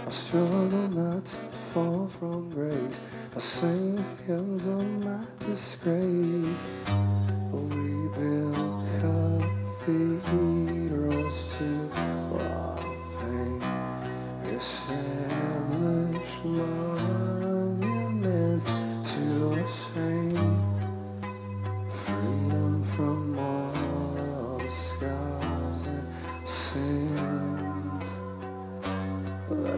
I struggle not to fall from grace. I sing the hymns of my disgrace. We build cathedrals to our fame, establish my